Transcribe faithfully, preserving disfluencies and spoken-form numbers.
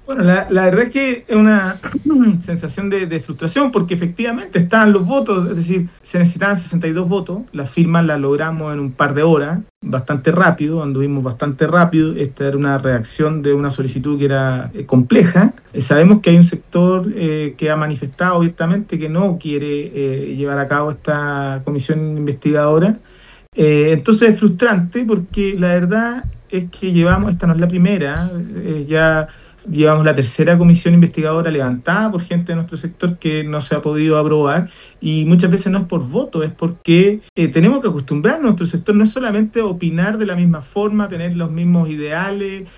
Bueno, la, la verdad es que es una sensación de, de frustración porque efectivamente estaban los votos, es decir, se necesitaban sesenta y dos votos, las firmas las logramos en un par de horas, bastante rápido, anduvimos bastante rápido, esta era una redacción de una solicitud que era eh, compleja. Eh, sabemos que hay un sector eh, que ha manifestado abiertamente que no quiere eh, llevar a cabo esta comisión investigadora. Eh, entonces es frustrante porque la verdad es que llevamos, esta no es la primera, eh, ya llevamos la tercera comisión investigadora levantada por gente de nuestro sector que no se ha podido aprobar y muchas veces no es por voto, es porque eh, tenemos que acostumbrar a nuestro sector no es solamente a opinar de la misma forma, tener los mismos ideales